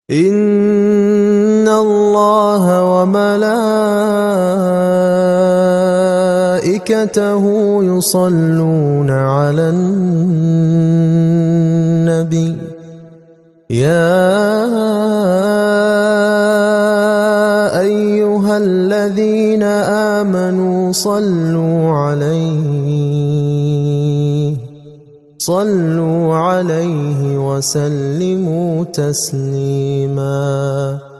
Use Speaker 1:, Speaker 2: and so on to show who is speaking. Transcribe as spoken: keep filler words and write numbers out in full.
Speaker 1: إن الله وملائكته يصلون على النبي يا أيها الذين آمنوا صلوا عليه صلوا عليه وسلموا تسليما.